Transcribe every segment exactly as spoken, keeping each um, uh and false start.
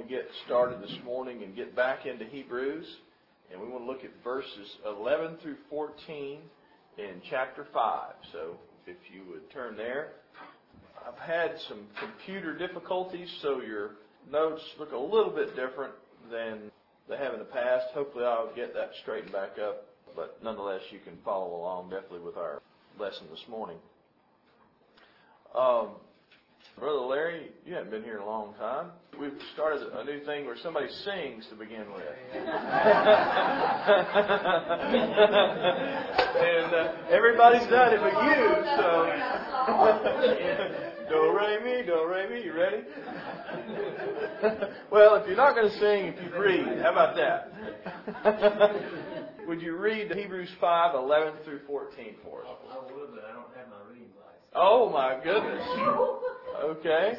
to get started this morning and get back into Hebrews. And we want to look at verses eleven through fourteen in chapter five. So if you would turn there. I've had some computer difficulties, so your notes look a little bit different than they have in the past. Hopefully I'll get that straightened back up. But nonetheless, you can follow along definitely with our lesson this morning. Um, Brother Larry, you haven't been here in a long time. We've started a new thing where somebody sings to begin with. and uh, everybody's done it but you, so... Do, re, mi, do, re, mi. You ready? Well, if you're not going to sing, if you read, how about that? Would you read Hebrews five, eleven through fourteen for us? I would, but I don't have my reading glasses. Oh, my goodness. Okay.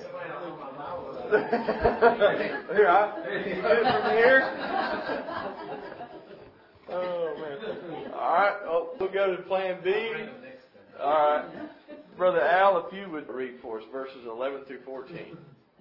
Here, I, you get it from here? Oh, man. All right. Oh, we'll go to plan B. All right. Brother Al, if you would read for us verses eleven through fourteen.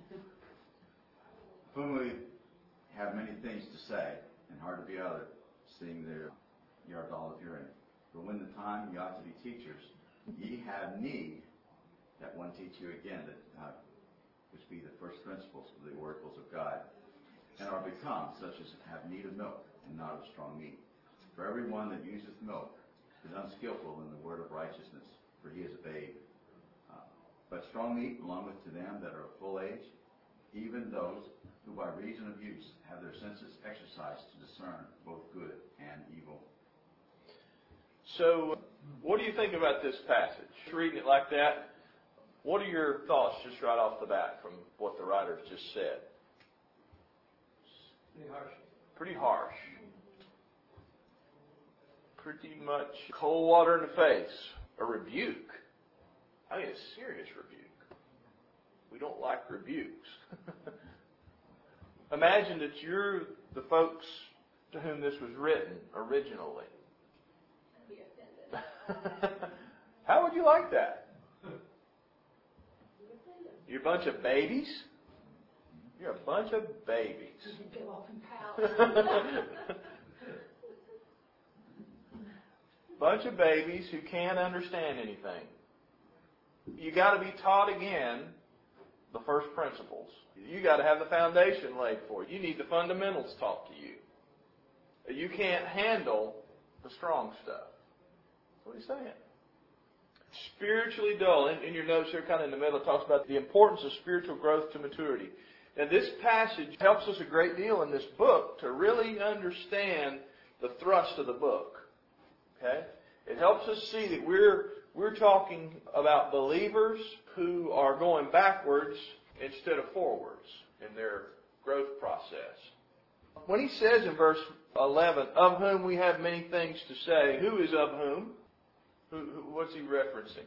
Whom we have many things to say, and hard to be other, seeing there ye are dull of hearing. But when the time ye ought to be teachers, ye have need that one teach you again, that uh, which be the first principles of the oracles of God, and are become such as have need of milk, and not of strong meat. For every one that useth milk is unskillful in the word of righteousness, for he is a babe. Uh, but strong meat belongeth to them that are of full age, even those who by reason of use have their senses exercised to discern both good and evil. So, what do you think about this passage? Reading it like that, what are your thoughts just right off the bat from what the writer just said? Pretty harsh. Pretty harsh. Pretty much cold water in the face. A rebuke. I mean, a serious rebuke. We don't like rebukes. Imagine that you're the folks to whom this was written originally. I'd be offended. How would you like that? You're a bunch of babies? You're a bunch of babies. You can go off and pout. Bunch of babies who can't understand anything. You got to be taught again the first principles. You got to have the foundation laid for you. You need the fundamentals taught to you. You can't handle the strong stuff. That's what he's saying. Spiritually dull. In, in your notes here, kind of in the middle, it talks about the importance of spiritual growth to maturity. And this passage helps us a great deal in this book to really understand the thrust of the book. Okay? It helps us see that we're we're talking about believers who are going backwards instead of forwards in their growth process. When he says in verse eleven, of whom we have many things to say, who is of whom? Who, who, what's he referencing?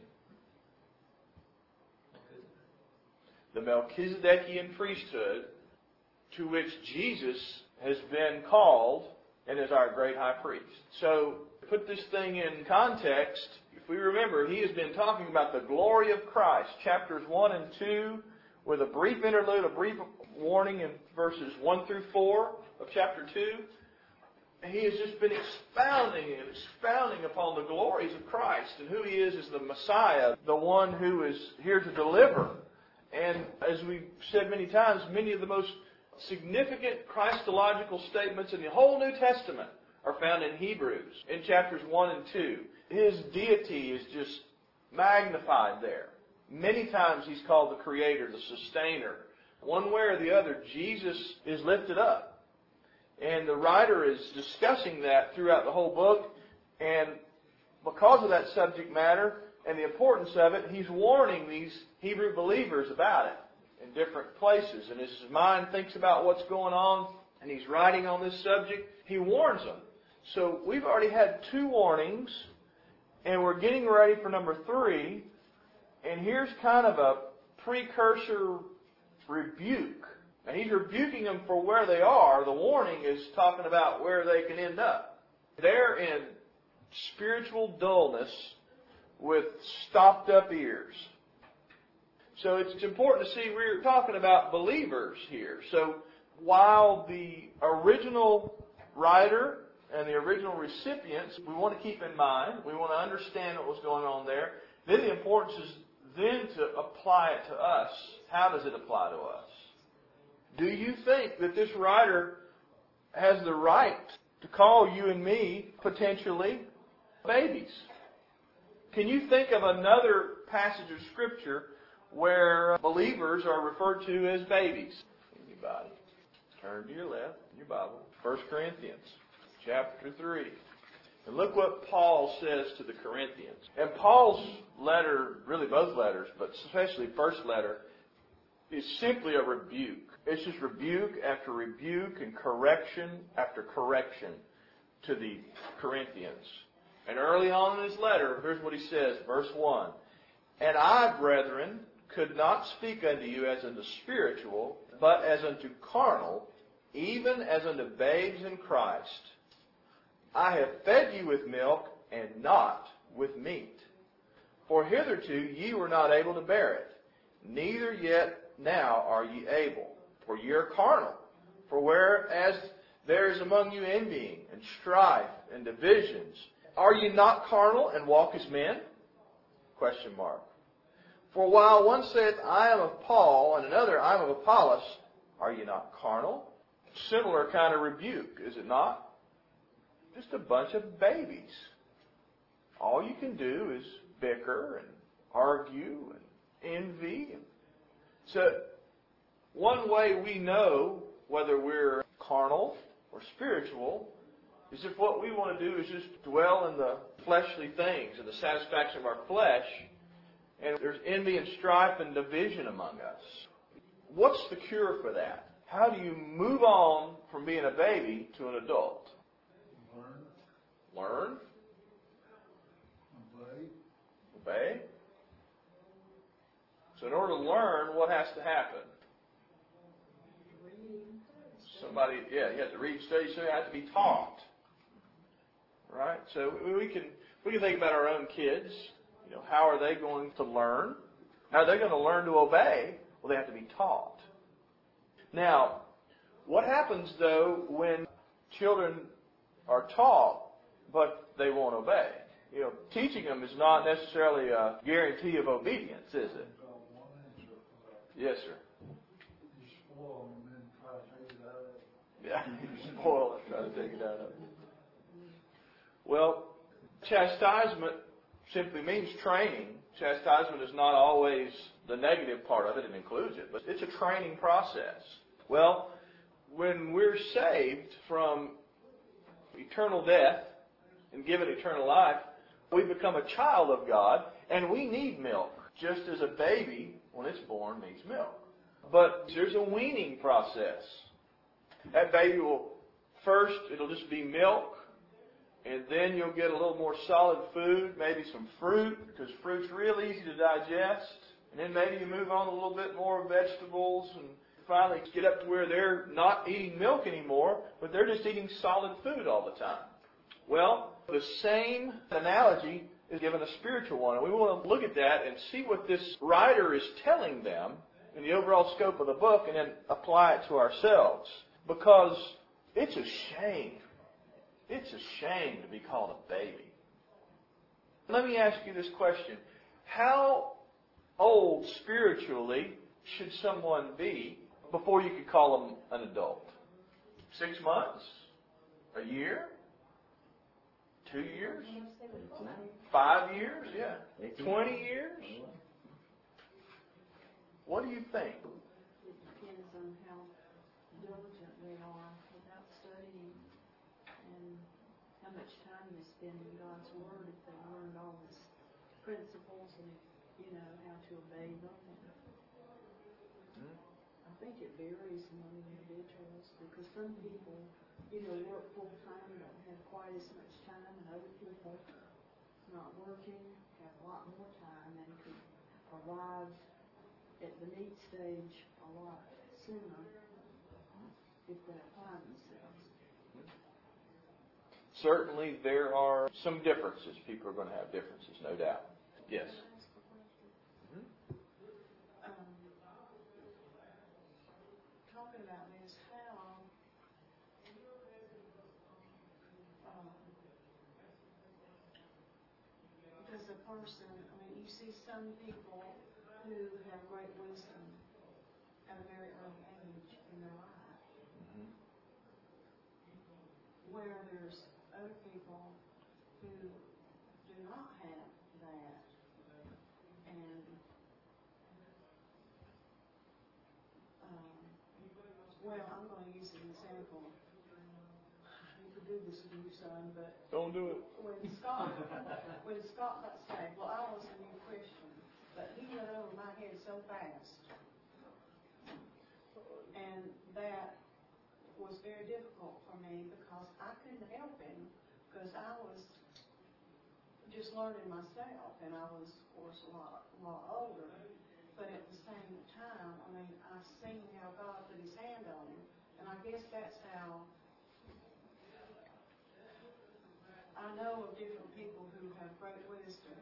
The Melchizedekian priesthood to which Jesus has been called and is our great high priest. So, to put this thing in context, if we remember, he has been talking about the glory of Christ, chapters one and two, with a brief interlude, a brief warning in verses one through four of chapter two. He has just been expounding and expounding upon the glories of Christ and who He is as the Messiah, the one who is here to deliver. And as we've said many times, many of the most significant Christological statements in the whole New Testament are found in Hebrews, in chapters one and two. His deity is just magnified there. Many times He's called the Creator, the Sustainer. One way or the other, Jesus is lifted up. And the writer is discussing that throughout the whole book. And because of that subject matter and the importance of it, he's warning these Hebrew believers about it in different places. And as his mind thinks about what's going on and he's writing on this subject, he warns them. So we've already had two warnings, and we're getting ready for number three. And here's kind of a precursor rebuke. And he's rebuking them for where they are. The warning is talking about where they can end up. They're in spiritual dullness with stopped up ears. So it's important to see we're talking about believers here. So while the original writer and the original recipients, we want to keep in mind, we want to understand what was going on there, then the importance is then to apply it to us. How does it apply to us? Do you think that this writer has the right to call you and me potentially babies? Can you think of another passage of Scripture where believers are referred to as babies? Anybody? Turn to your left in your Bible. First Corinthians chapter three. And look what Paul says to the Corinthians. And Paul's letter, really both letters, but especially first letter, is simply a rebuke. It's just rebuke after rebuke and correction after correction to the Corinthians. And early on in his letter, here's what he says, verse one. And I, brethren, could not speak unto you as unto spiritual, but as unto carnal, even as unto babes in Christ. I have fed you with milk, and not with meat. For hitherto ye were not able to bear it, neither yet now are ye able. For ye are carnal. For whereas there is among you envying, and strife, and divisions, are ye not carnal, and walk as men? Question mark. For while one saith, I am of Paul, and another, I am of Apollos, are ye not carnal? Similar kind of rebuke, is it not? Just a bunch of babies. All you can do is bicker and argue and envy. So, one way we know whether we're carnal or spiritual is if what we want to do is just dwell in the fleshly things and the satisfaction of our flesh, and there's envy and strife and division among us. What's the cure for that? How do you move on from being a baby to an adult? Learn. Learn. Obey. Obey. So in order to learn, what has to happen? Somebody, yeah, you have to read, study, so you have to be taught. Right? So we can we can think about our own kids. You know, how are they going to learn? How are they going to learn to obey? Well, they have to be taught. Now, what happens, though, when children are taught, but they won't obey? You know, teaching them is not necessarily a guarantee of obedience, is it? Yes, sir. You spoil them and then try to take it out of it. Yeah, you spoil it, try to take it out of it. Well, chastisement simply means training. Chastisement is not always the negative part of it. It includes it. But it's a training process. Well, when we're saved from eternal death and given eternal life, we become a child of God, and we need milk, just as a baby, when it's born, needs milk. But there's a weaning process. That baby will, first, it'll just be milk, and then you'll get a little more solid food, maybe some fruit, because fruit's real easy to digest. And then maybe you move on a little bit more vegetables, and finally get up to where they're not eating milk anymore, but they're just eating solid food all the time. Well, the same analogy is given a spiritual one. And we want to look at that and see what this writer is telling them in the overall scope of the book and then apply it to ourselves. Because it's a shame. It's a shame to be called a baby. Let me ask you this question. How old spiritually should someone be before you could call them an adult? Six months? A year? Two years? Five years? Yeah. Twenty years? What do you think? It depends on how diligent they are about studying and how much time they spend in God's Word, if they learned all His principles and, you know, how to obey them. Hmm? I think it varies among individuals because some people, you know, work full time and don't have quite as much time, and other people not working have a lot more time and could arrive at the need stage a lot sooner if they apply themselves. Certainly there are some differences. People are going to have differences, no doubt. Yes. Um, talking about this, how as a person, I mean, you see some people who have great wisdom at a very early age in their life, Mm-hmm. where there's other people who do not have that. And um, well, I'm going to use an example. You could do this with your son, but Don't do it. when Scott, when Scott got saved, well, I was a new Christian, but he went over my head so fast. And that was very difficult for me because I couldn't help him because I was just learning myself, and I was, of course, a lot, a lot older. But at the same time, I mean, I've seen how God put His hand on him, and I guess that's how I know of different people who have great wisdom.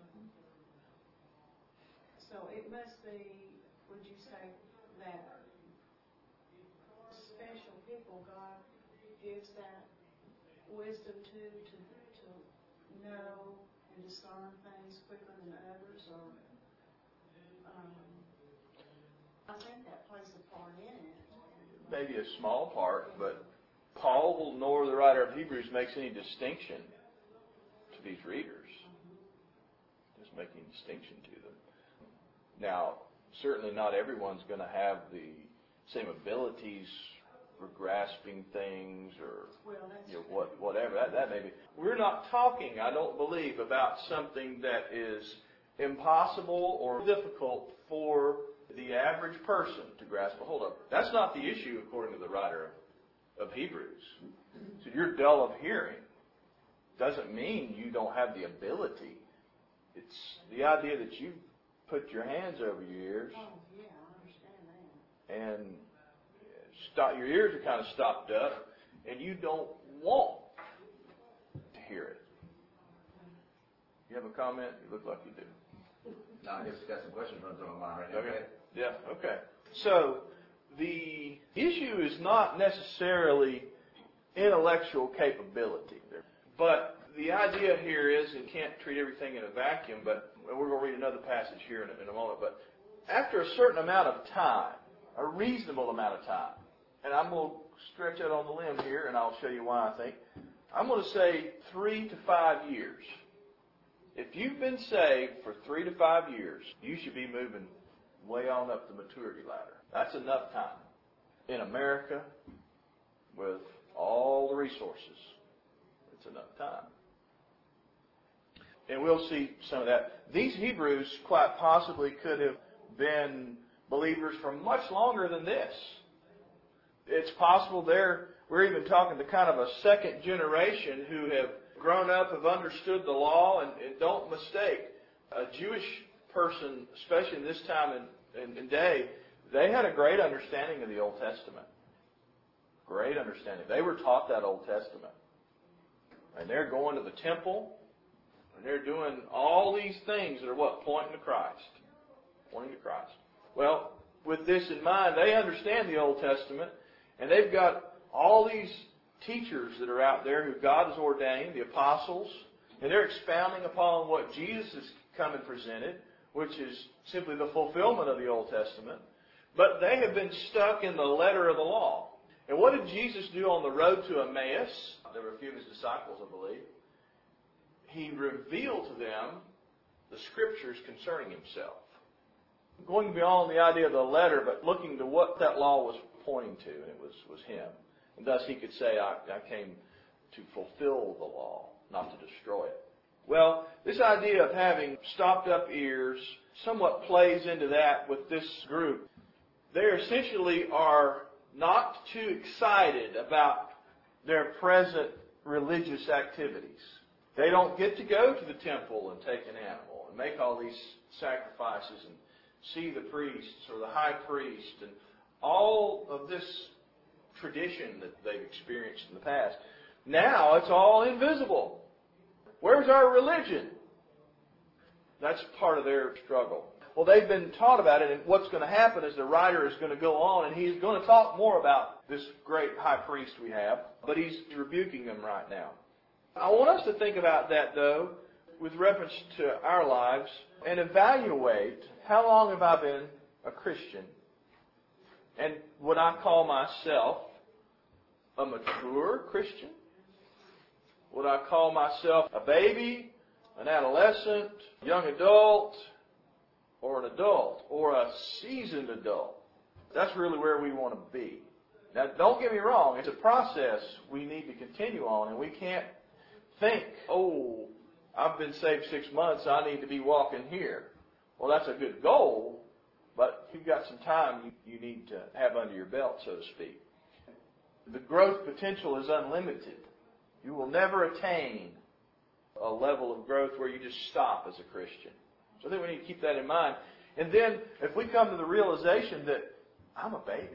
So it must be, would you say, that special people God gives that wisdom to, to, to know and discern things quicker than others, or um, I think that plays a part in it. Maybe a small part, but Paul nor the writer of Hebrews makes any distinction to these readers. Doesn't make any distinction to them. Now, certainly not everyone's going to have the same abilities for grasping things or Well, that's you know, what, whatever. That, that may be. We're not talking, I don't believe, about something that is impossible or difficult for the average person to grasp a hold of. That's not the issue, according to the writer of, of Hebrews. So you're dull of hearing doesn't mean you don't have the ability. It's the idea that you put your hands over your ears Oh, yeah, I understand that. and stop, your ears are kind of stopped up, and you don't want to hear it. You have a comment? You look like you do. No, I just got some questions running through my mind right now. Okay. Yeah, okay. So, the issue is not necessarily intellectual capability. But the idea here is, and can't treat everything in a vacuum, but we're going to read another passage here in a, in a moment, but after a certain amount of time, a reasonable amount of time, and I'm going to stretch out on the limb here, and I'll show you why I think, I'm going to say three to five years. If you've been saved for three to five years, you should be moving way on up the maturity ladder. That's enough time. In America, with all the resources, it's enough time. And we'll see some of that. These Hebrews quite possibly could have been believers for much longer than this. It's possible they're, we're even talking to kind of a second generation who have grown up, have understood the law, and, and don't mistake. A Jewish person, especially in this time and, and, and day, they had a great understanding of the Old Testament. Great understanding. They were taught that Old Testament. And they're going to the temple, and they're doing all these things that are what? Pointing to Christ. Pointing to Christ. Well, with this in mind, they understand the Old Testament, and they've got all these teachers that are out there who God has ordained, the apostles, and they're expounding upon what Jesus has come and presented, which is simply the fulfillment of the Old Testament. But they have been stuck in the letter of the law. And what did Jesus do on the road to Emmaus? There were a few of His disciples, I believe. He revealed to them the Scriptures concerning Himself. Going beyond the idea of the letter, but looking to what that law was pointing to, and it was, was Him. And thus He could say, I, I came to fulfill the law, not to destroy it. Well, this idea of having stopped up ears somewhat plays into that with this group. They essentially are not too excited about their present religious activities. They don't get to go to the temple and take an animal and make all these sacrifices and see the priests or the high priest and all of this tradition that they've experienced in the past. Now it's all invisible. Where's our religion? That's part of their struggle. Well, they've been taught about it, and what's going to happen is the writer is going to go on, and he's going to talk more about this great high priest we have, but he's rebuking them right now. I want us to think about that, though, with reference to our lives and evaluate how long have I been a Christian, and would I call myself a mature Christian? Would I call myself a baby, an adolescent, young adult, or an adult, or a seasoned adult? That's really where we want to be. Now, don't get me wrong. It's a process we need to continue on, and we can't think, oh, I've been saved six months, I need to be walking here. Well, that's a good goal, but you've got some time you, you need to have under your belt, so to speak. The growth potential is unlimited. You will never attain a level of growth where you just stop as a Christian. So I think we need to keep that in mind. And then, if we come to the realization that I'm a baby,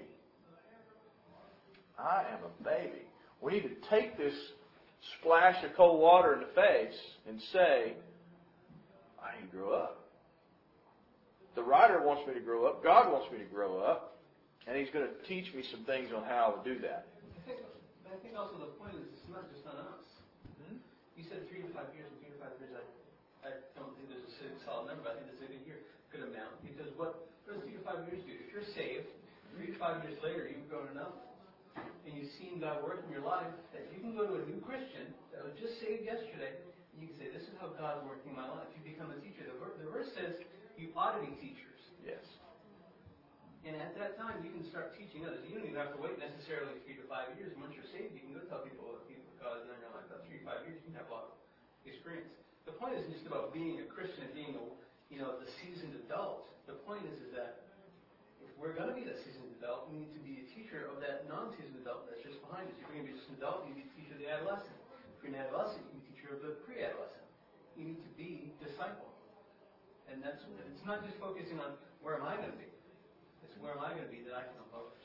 I am a baby, we need to take this splash of cold water in the face and say, I need to grow up. The writer wants me to grow up. God wants me to grow up. And He's going to teach me some things on how to do that. I think, I think also the point is it's not just on us. Mm-hmm. You said three to five years, and three to five years, I, I don't think there's a solid number. I think there's a good, year, good amount. Because what, what does three to five years do? If you're saved, three to five years later, you've grown enough, and you've seen God work in your life, that you can go to a new Christian that was just saved yesterday, and you can say, this is how God's working in my life. You become a teacher. The, the verse says you ought to be teachers. Yes. And at that time, you can start teaching others. You don't even have to wait necessarily three to five years. Once you're saved, you can go tell people what people God has done in your life. About three to five years, you can have a lot of experience. The point isn't just about being a Christian and being a, you know, the seasoned adult. The point is, is that if we're going to be the seasoned adult, we need to be a teacher of that non-seasoned adult that's just behind us. If you're going to be just an adult, you need to be a teacher of the adolescent. If you're an adolescent, you need to be a teacher of the pre-adolescent. You need to be disciple. And that's it's not just focusing on where am I going to be. It's where am I going to be that I can help others.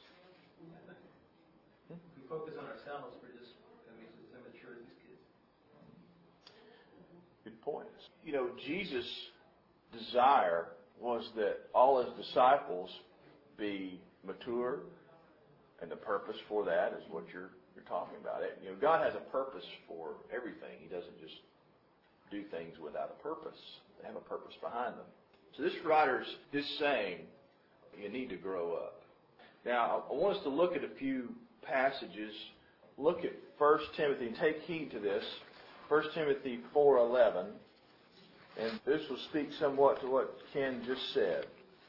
If we focus on ourselves, we're just going to be as immature as these kids. Good point. You know, Jesus' desire was that all His disciples be mature, and the purpose for that is what you're you're talking about. It, you know, God has a purpose for everything. He doesn't just do things without a purpose. They have a purpose behind them. So this writer's just saying, you need to grow up. Now, I want us to look at a few passages. Look at First Timothy, and take heed to this. First Timothy four eleven. And this will speak somewhat to what Ken just said.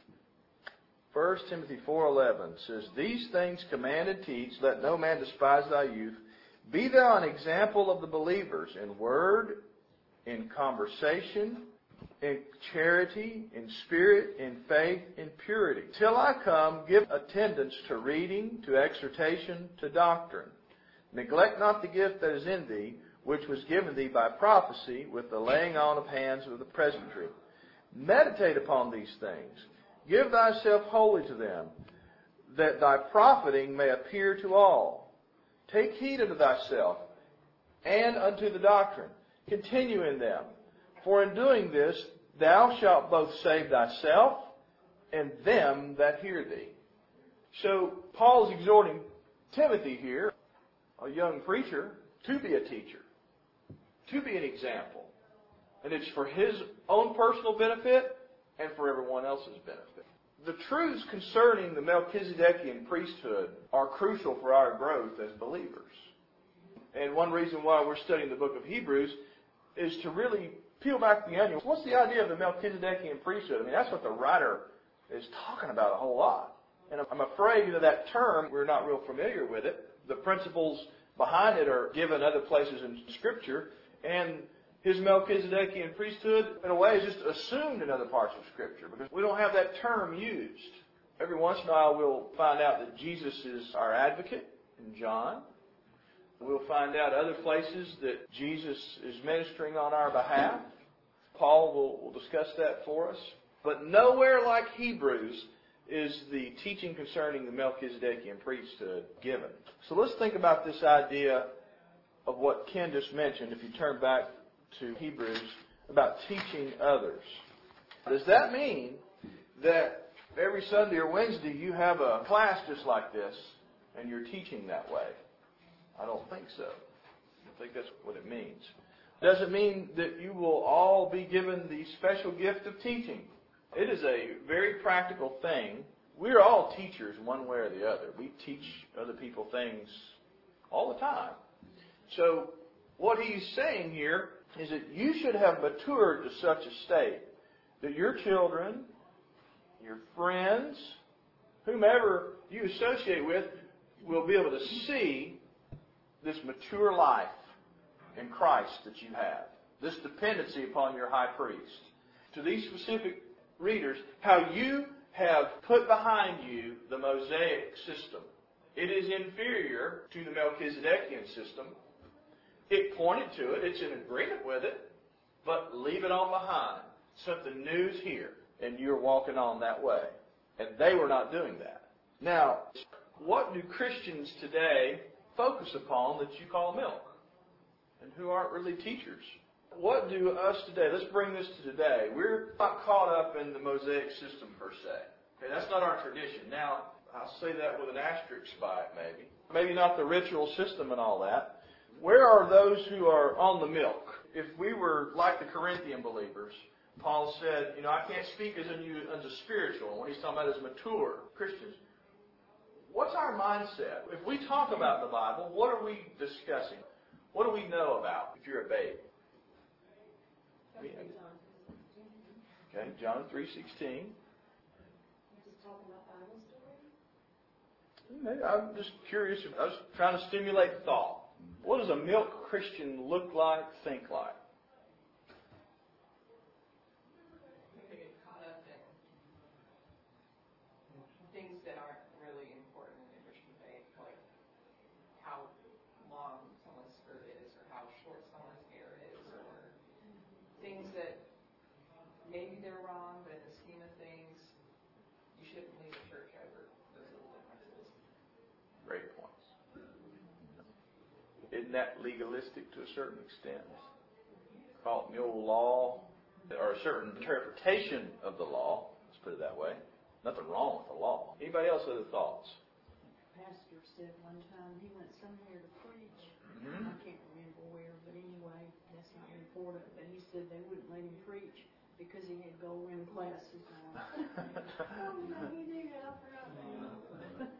First Timothy four eleven says, These things command and teach, let no man despise thy youth. Be thou an example of the believers in word, in conversation, in charity, in spirit, in faith, in purity. Till I come, give attendance to reading, to exhortation, to doctrine. Neglect not the gift that is in thee, which was given thee by prophecy, with the laying on of hands of the presbytery. Meditate upon these things. Give thyself wholly to them, that thy profiting may appear to all. Take heed unto thyself and unto the doctrine. Continue in them. For in doing this, thou shalt both save thyself and them that hear thee. So, Paul is exhorting Timothy here, a young preacher, to be a teacher, to be an example. And it's for his own personal benefit and for everyone else's benefit. The truths concerning the Melchizedekian priesthood are crucial for our growth as believers. And one reason why we're studying the book of Hebrews is to really peel back the onion. What's the idea of the Melchizedekian priesthood? I mean, that's what the writer is talking about a whole lot. And I'm afraid, you know, that term, we're not real familiar with it. The principles behind it are given other places in Scripture. And his Melchizedekian priesthood, in a way, is just assumed in other parts of Scripture because we don't have that term used. Every once in a while we'll find out that Jesus is our advocate in John. We'll find out other places that Jesus is ministering on our behalf. Paul will, will discuss that for us. But nowhere like Hebrews is the teaching concerning the Melchizedekian priesthood given. So let's think about this idea of what Ken just mentioned, if you turn back to Hebrews, about teaching others. Does that mean that every Sunday or Wednesday you have a class just like this and you're teaching that way? I don't think so. I think that's what it means. Doesn't mean that you will all be given the special gift of teaching. It is a very practical thing. We're all teachers one way or the other. We teach other people things all the time. So what he's saying here is that you should have matured to such a state that your children, your friends, whomever you associate with, will be able to see this mature life in Christ that you have. This dependency upon your high priest. To these specific readers, how you have put behind you the Mosaic system. It is inferior to the Melchizedekian system. It pointed to it. It's in agreement with it. But leave it on behind. Something new is here. And you're walking on that way. And they were not doing that. Now, what do Christians today focus upon that you call milk? And who aren't really teachers? What do us today, let's bring this to today. We're not caught up in the Mosaic system per se. Okay, that's not our tradition. Now, I'll say that with an asterisk by it maybe. Maybe not the ritual system and all that. Where are those who are on the milk? If we were like the Corinthian believers, Paul said, you know, I can't speak as unto you as a spiritual, when he's talking about as mature Christians. What's our mindset? If we talk about the Bible, what are we discussing? What do we know about if you're a babe? Okay, John three sixteen. Just talking about Bible stories? Maybe I'm just curious. I was trying to stimulate thought. What does a milk Christian look like, think like? They get caught up in things that aren't really important in the Christian faith, like how long someone's skirt is, or how short someone's hair is, or things that maybe they're wrong, but in the scheme of things, you shouldn't leave the church over those little differences. Great points. Isn't that legalistic to a certain extent? Call it the old law, or a certain interpretation of the law. Let's put it that way. Nothing wrong with the law. Anybody else have other thoughts? Pastor said one time he went somewhere to preach. Mm-hmm. I can't remember where, but anyway, that's not important. But he said they wouldn't let him preach because he had gold rimmed glasses on. Oh, no, he did. I forgot that.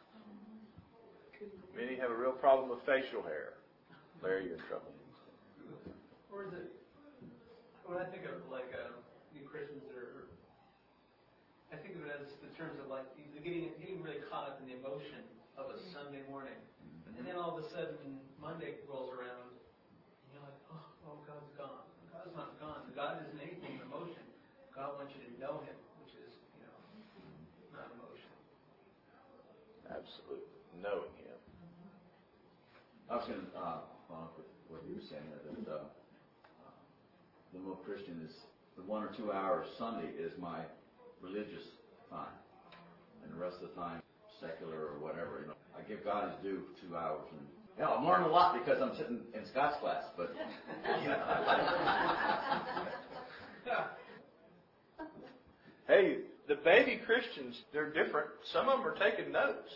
Many have a real problem with facial hair. Larry, you're in trouble. Or is it, when I think of like uh, you Christians that are, I think of it as the terms of like getting getting really caught up in the emotion of a Sunday morning, and then all of a sudden Monday rolls around, and you're like, oh, oh God's gone. God's not gone. God isn't anything in emotion. God wants you to know Him, which is, you know, not emotion. Absolutely. Knowing Him. I was going to uh, follow up with what you were saying, that uh, the milk Christian is, the one or two hours Sunday is my religious time. And the rest of the time, secular or whatever. You know, I give God His due for two hours. And, you know, I'm learning a lot because I'm sitting in Scott's class, but, you know. Hey, the baby Christians, they're different. Some of them are taking notes.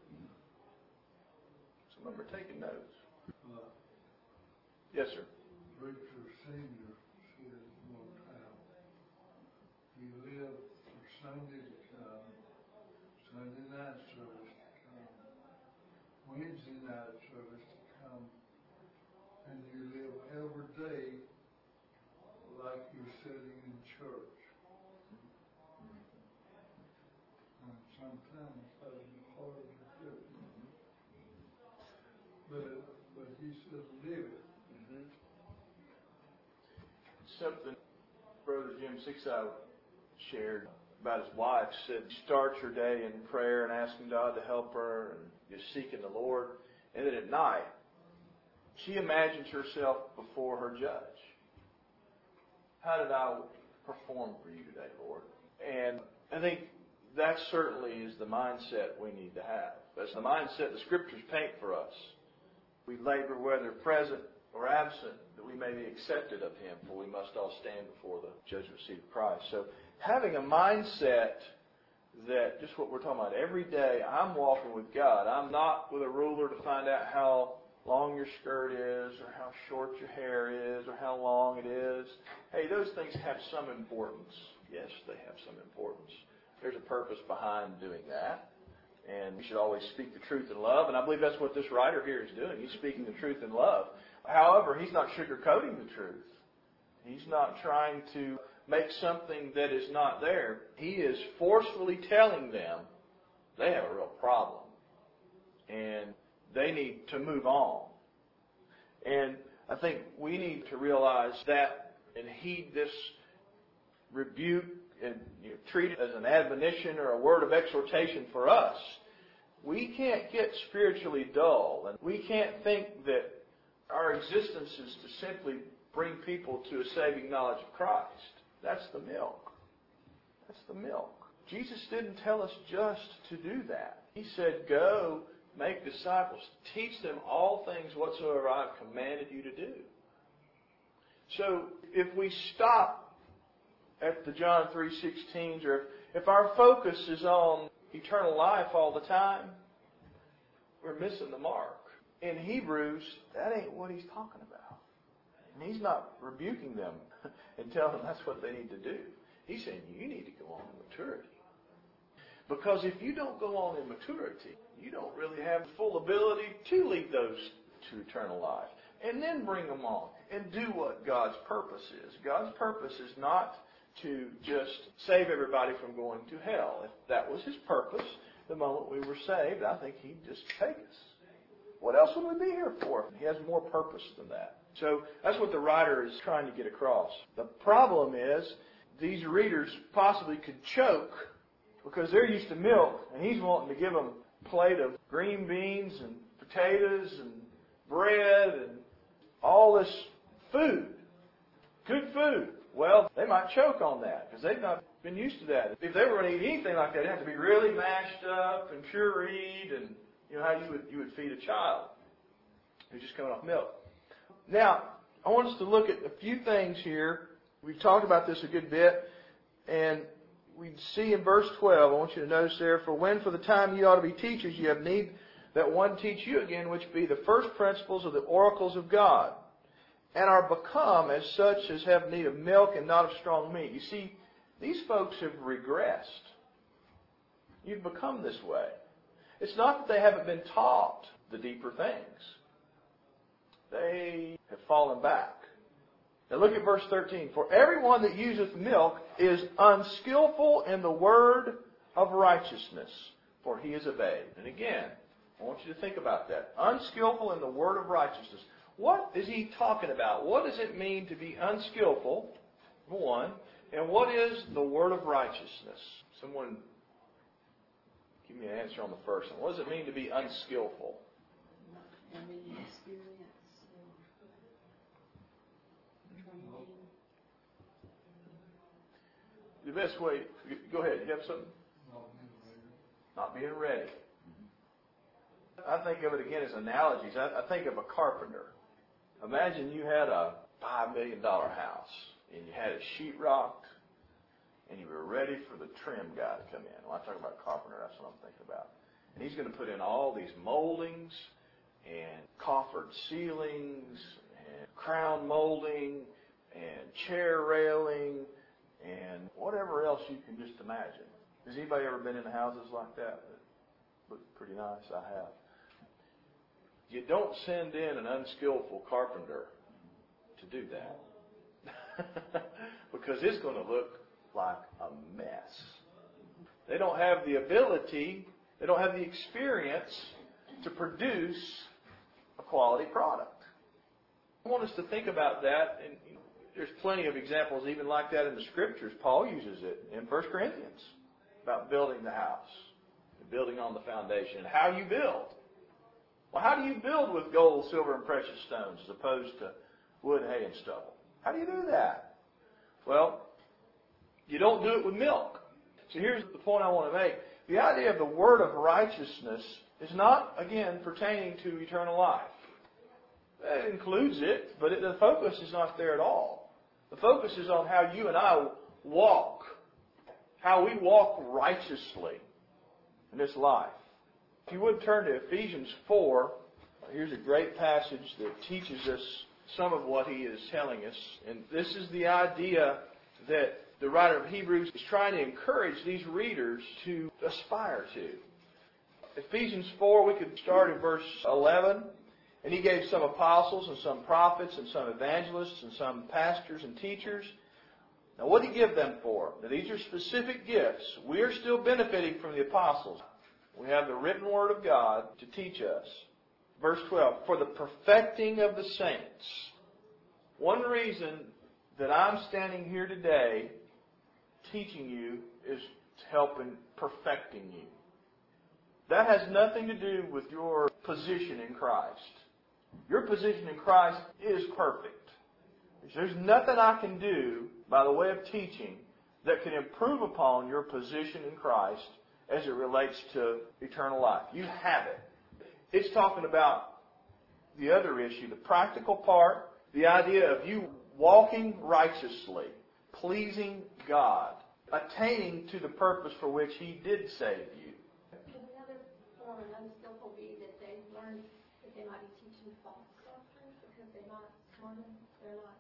Some of them are taking notes. Uh, Yes, sir. Preacher Senior said one time, you live for Sunday to come, Sunday night service to come, Wednesday night service to come, and you live every day like you're sitting in church. And sometimes that's hard to do. But, but he said, live it. Mm-hmm. Something Brother Jim Sixow shared about his wife. Said she starts her day in prayer and asking God to help her and just seeking the Lord. And then at night, she imagines herself before her judge. How did I perform for you today, Lord? And I think that certainly is the mindset we need to have. That's the mindset the Scriptures paint for us. We labor whether present or absent, that we may be accepted of Him, for we must all stand before the judgment seat of Christ. So having a mindset that, just what we're talking about, every day I'm walking with God. I'm not with a ruler to find out how long your skirt is, or how short your hair is, or how long it is. Hey, those things have some importance. Yes, they have some importance. There's a purpose behind doing that. And we should always speak the truth in love. And I believe that's what this writer here is doing. He's speaking the truth in love. However, he's not sugarcoating the truth. He's not trying to make something that is not there. He is forcefully telling them they have a real problem. And they need to move on. And I think we need to realize that and heed this rebuke and you know, treat it as an admonition or a word of exhortation for us. We can't get spiritually dull, and we can't think that our existence is to simply bring people to a saving knowledge of Christ. That's the milk. That's the milk. Jesus didn't tell us just to do that. He said, go, make disciples, teach them all things whatsoever I have commanded you to do. So if we stop at the John three sixteens, or if, if our focus is on eternal life all the time, we're missing the mark. In Hebrews, that ain't what he's talking about. And he's not rebuking them and telling them that's what they need to do. He's saying you need to go on in maturity. Because if you don't go on in maturity, you don't really have the full ability to lead those to eternal life. And then bring them on and do what God's purpose is. God's purpose is not to just save everybody from going to hell. If that was His purpose, the moment we were saved, I think He'd just take us. What else would we be here for? He has more purpose than that. So that's what the writer is trying to get across. The problem is these readers possibly could choke because they're used to milk, and he's wanting to give them a plate of green beans and potatoes and bread and all this food. Good food. Well, they might choke on that because they've not been used to that. If they were going to eat anything like that, it'd have to be really mashed up and pureed, and you know how you would you would feed a child who's just coming off milk. Now, I want us to look at a few things here. We've talked about this a good bit, and we see in verse twelve, I want you to notice there, for when for the time you ought to be teachers, you have need that one teach you again, which be the first principles of the oracles of God, and are become as such as have need of milk and not of strong meat. You see, these folks have regressed. You've become this way. It's not that they haven't been taught the deeper things. They have fallen back. Now look at verse thirteen. For everyone that useth milk is unskillful in the word of righteousness, for he is a babe. And again, I want you to think about that. Unskillful in the word of righteousness. What is he talking about? What does it mean to be unskillful, number one? And what is the word of righteousness? Someone give me an answer on the first one. What does it mean to be unskillful? Having experience, training. The best way, go ahead, you have something? Not being ready. I think of it again as analogies. I, I think of a carpenter. Imagine you had a five million dollars house, and you had it sheetrocked, and you were ready for the trim guy to come in. When I talk about carpenter, that's what I'm thinking about. And he's going to put in all these moldings, and coffered ceilings, and crown molding, and chair railing, and whatever else you can just imagine. Has anybody ever been in houses like that that look pretty nice? I have. You don't send in an unskillful carpenter to do that. Because it's going to look like a mess. They don't have the ability, they don't have the experience to produce a quality product. I want us to think about that, and there's plenty of examples even like that in the Scriptures. Paul uses it in First Corinthians about building the house, building on the foundation, and how you build. Well, how do you build with gold, silver, and precious stones as opposed to wood, hay, and stubble? How do you do that? Well, you don't do it with milk. So here's the point I want to make. The idea of the word of righteousness is not, again, pertaining to eternal life. It includes it, but it, the focus is not there at all. The focus is on how you and I walk, how we walk righteously in this life. If you would turn to Ephesians four, Here's a great passage that teaches us some of what he is telling us. And this is the idea that the writer of Hebrews is trying to encourage these readers to aspire to. Ephesians four, we could start at verse eleven. And he gave some apostles and some prophets and some evangelists and some pastors and teachers. Now what did he give them for? Now these are specific gifts. We are still benefiting from the apostles. We have the written word of God to teach us. Verse twelve, for the perfecting of the saints. One reason that I'm standing here today teaching you is to help in perfecting you. That has nothing to do with your position in Christ. Your position in Christ is perfect. There's nothing I can do by the way of teaching that can improve upon your position in Christ as it relates to eternal life. You have it. It's talking about the other issue, the practical part, the idea of you walking righteously, pleasing God, attaining to the purpose for which He did save you. Can another form of unskillful be that they learned that they might be teaching false doctrine because they're not smart enough? They're not.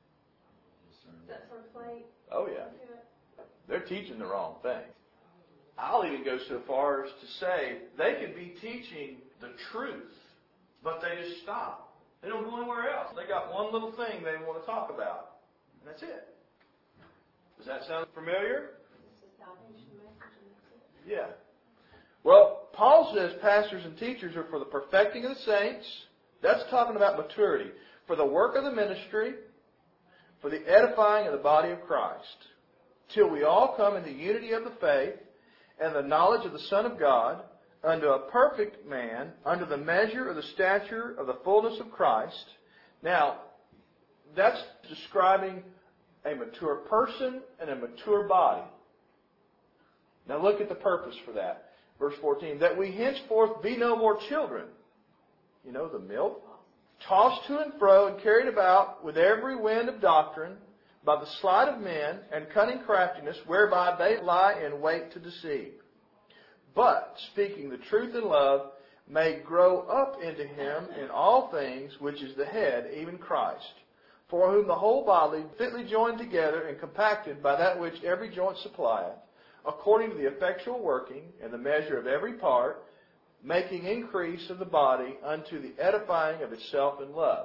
Does that sort of play Oh, yeah. into it? They're teaching the wrong thing. I'll even go so far as to say they could be teaching the truth, but they just stop. They don't go anywhere else. They got one little thing they want to talk about, and that's it. Does that sound familiar? It's a salvation message and that's it. Yeah. Well, Paul says pastors and teachers are for the perfecting of the saints. That's talking about maturity. For the work of the ministry, for the edifying of the body of Christ, till we all come into unity of the faith and the knowledge of the Son of God, unto a perfect man, unto the measure of the stature of the fullness of Christ. Now, that's describing a mature person and a mature body. Now look at the purpose for that. Verse fourteen, that we henceforth be no more children. You know, the milk. Tossed to and fro and carried about with every wind of doctrine by the sleight of men and cunning craftiness whereby they lie in wait to deceive. But, speaking the truth in love, may grow up into Him in all things, which is the head, even Christ, for whom the whole body, fitly joined together and compacted by that which every joint supplieth, according to the effectual working and the measure of every part, making increase of the body unto the edifying of itself in love.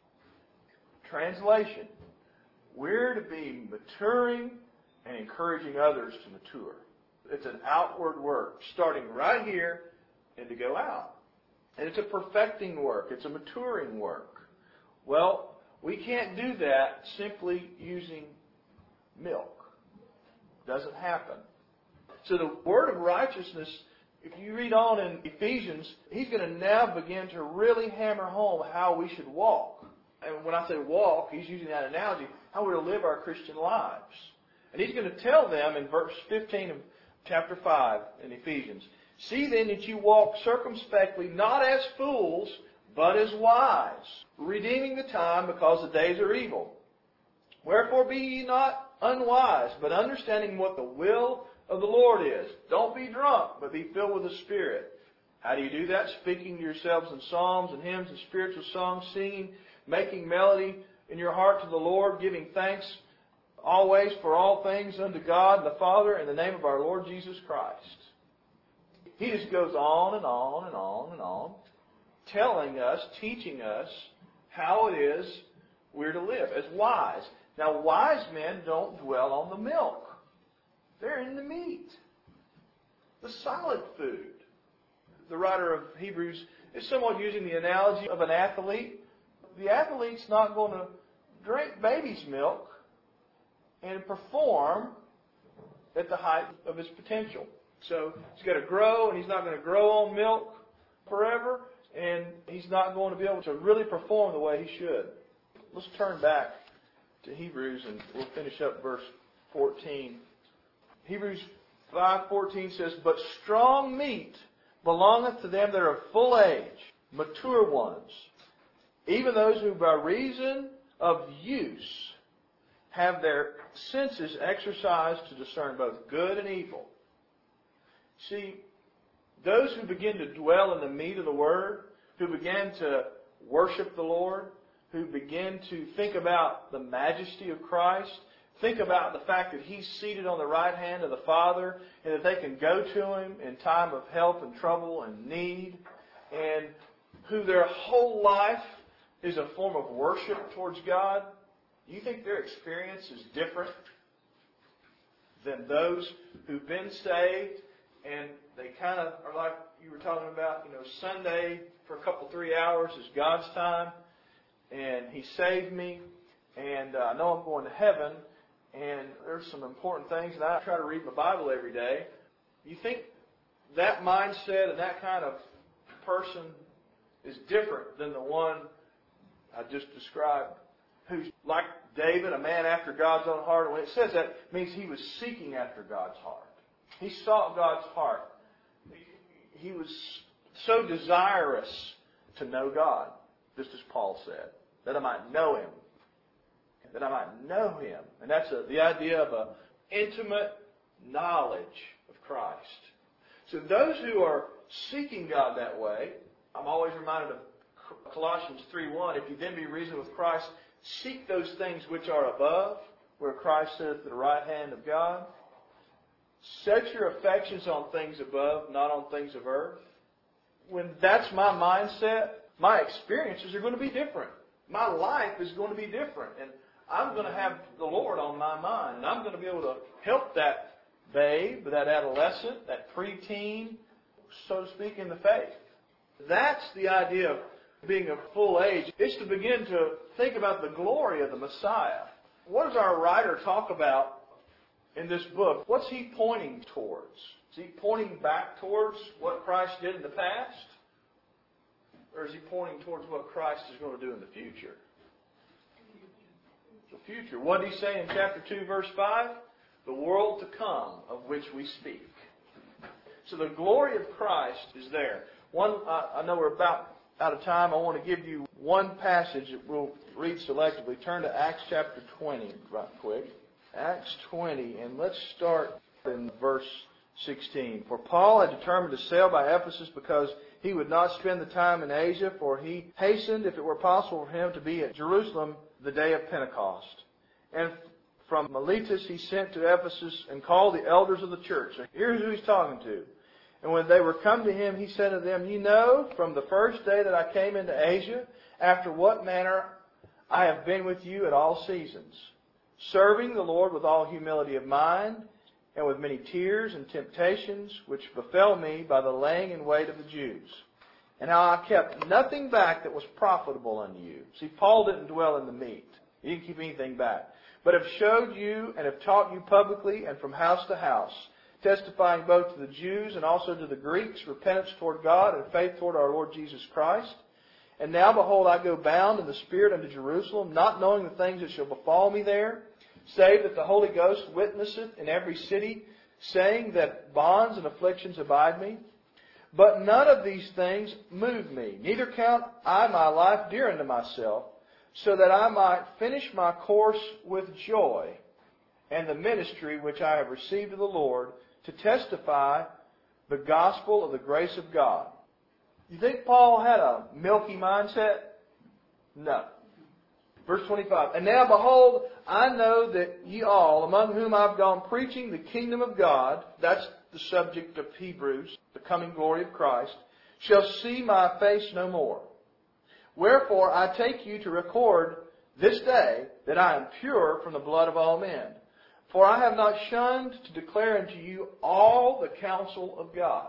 Translation. We're to be maturing and encouraging others to mature. It's an outward work, starting right here and to go out. And it's a perfecting work. It's a maturing work. Well, we can't do that simply using milk. It doesn't happen. So the word of righteousness, if you read on in Ephesians, he's going to now begin to really hammer home how we should walk. And when I say walk, he's using that analogy, how we're to live our Christian lives. And he's going to tell them in verse fifteen of chapter five in Ephesians, see then that you walk circumspectly, not as fools, but as wise, redeeming the time because the days are evil. Wherefore be ye not unwise, but understanding what the will of the Lord is. Don't be drunk, but be filled with the Spirit. How do you do that? Speaking to yourselves in psalms and hymns and spiritual songs, singing, making melody in your heart to the Lord, giving thanks always for all things unto God the Father in the name of our Lord Jesus Christ. He just goes on and on and on and on, telling us, teaching us how it is we're to live as wise. Now, wise men don't dwell on the milk. They're in the meat, the solid food. The writer of Hebrews is somewhat using the analogy of an athlete. The athlete's not going to drink baby's milk and perform at the height of his potential. So he's got to grow, and he's not going to grow on milk forever, and he's not going to be able to really perform the way he should. Let's turn back to Hebrews, and we'll finish up verse fourteen. Hebrews five fourteen says, but strong meat belongeth to them that are of full age, mature ones, even those who by reason of use have their senses exercised to discern both good and evil. See, those who begin to dwell in the meat of the Word, who began to worship the Lord, who began to think about the majesty of Christ, think about the fact that He's seated on the right hand of the Father and that they can go to Him in time of help and trouble and need, and who their whole life is a form of worship towards God. Do you think their experience is different than those who've been saved and they kind of are like you were talking about, you know, Sunday for a couple, three hours is God's time, and He saved me, and uh, I know I'm going to heaven, and there's some important things, and I try to read my Bible every day. You think that mindset and that kind of person is different than the one I just described, who's like David, a man after God's own heart? And when it says that, it means he was seeking after God's heart. He sought God's heart. He was so desirous to know God, just as Paul said, that I might know Him. That I might know Him. And that's a, the idea of an intimate knowledge of Christ. So those who are seeking God that way, I'm always reminded of Colossians three one, if you then be risen with Christ, seek those things which are above, where Christ sitteth at the right hand of God. Set your affections on things above, not on things of earth. When that's my mindset, my experiences are going to be different. My life is going to be different. And I'm going to have the Lord on my mind. And I'm going to be able to help that babe, that adolescent, that preteen, so to speak, in the faith. That's the idea of being of full age. It's to begin to think about the glory of the Messiah. What does our writer talk about in this book? What's he pointing towards? Is he pointing back towards what Christ did in the past? Or is he pointing towards what Christ is going to do in the future? The future. What did he say in chapter two, verse five? The world to come, of which we speak. So the glory of Christ is there. One, I know we're about out of time. I want to give you one passage that we'll read selectively. Turn to Acts chapter twenty right quick. Acts twenty, and let's start in verse sixteen. For Paul had determined to sail by Ephesus because he would not spend the time in Asia, for he hastened, if it were possible for him, to be at Jerusalem the day of Pentecost. And from Miletus he sent to Ephesus and called the elders of the church. So here's who he's talking to. And when they were come to him, he said to them, You know, from the first day that I came into Asia, after what manner I have been with you at all seasons, serving the Lord with all humility of mind, and with many tears and temptations, which befell me by the laying in wait of the Jews. And how I kept nothing back that was profitable unto you. See, Paul didn't dwell in the meat. He didn't keep anything back. But have showed you and have taught you publicly and from house to house, testifying both to the Jews and also to the Greeks, repentance toward God and faith toward our Lord Jesus Christ. And now, behold, I go bound in the Spirit unto Jerusalem, not knowing the things that shall befall me there, save that the Holy Ghost witnesseth in every city, saying that bonds and afflictions abide me. But none of these things move me, neither count I my life dear unto myself, so that I might finish my course with joy, and the ministry which I have received of the Lord, to testify the gospel of the grace of God. You think Paul had a milky mindset? No. Verse twenty-five, And now behold, I know that ye all, among whom I've gone preaching the kingdom of God, that's the subject of Hebrews, the coming glory of Christ, shall see my face no more. Wherefore I take you to record this day that I am pure from the blood of all men. For I have not shunned to declare unto you all the counsel of God.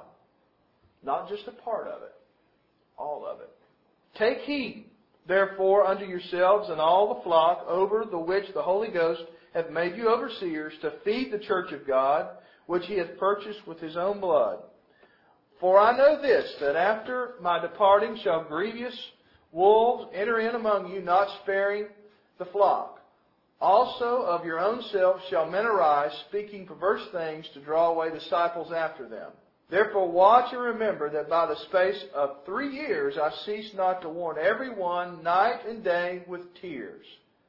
Not just a part of it, all of it. Take heed, therefore, unto yourselves and all the flock over the which the Holy Ghost hath made you overseers, to feed the church of God, which He hath purchased with His own blood. For I know this, that after my departing shall grievous wolves enter in among you, not sparing the flock. Also of your own selves shall men arise, speaking perverse things, to draw away disciples after them. Therefore watch and remember that by the space of three years I ceased not to warn every one night and day with tears.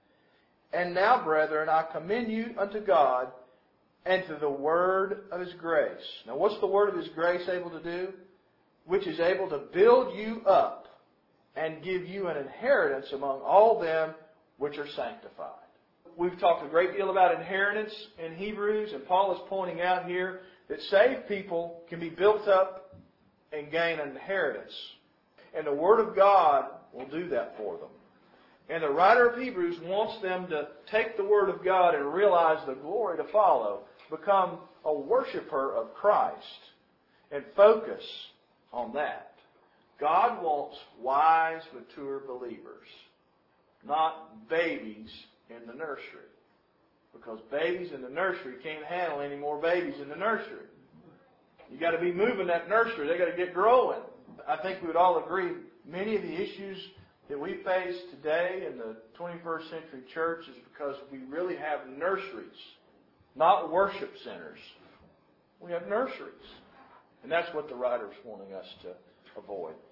And now, brethren, I commend you unto God and to the word of His grace. Now what's the word of His grace able to do? Which is able to build you up and give you an inheritance among all them which are sanctified. We've talked a great deal about inheritance in Hebrews, and Paul is pointing out here that saved people can be built up and gain an inheritance. And the Word of God will do that for them. And the writer of Hebrews wants them to take the Word of God and realize the glory to follow, become a worshiper of Christ, and focus on that. God wants wise, mature believers, not babies in the nursery. Because babies in the nursery can't handle any more babies in the nursery. You got to be moving that nursery. They got to get growing. I think we would all agree many of the issues that we face today in the twenty-first century church is because we really have nurseries, not worship centers. We have nurseries. And that's what the writer's wanting us to avoid.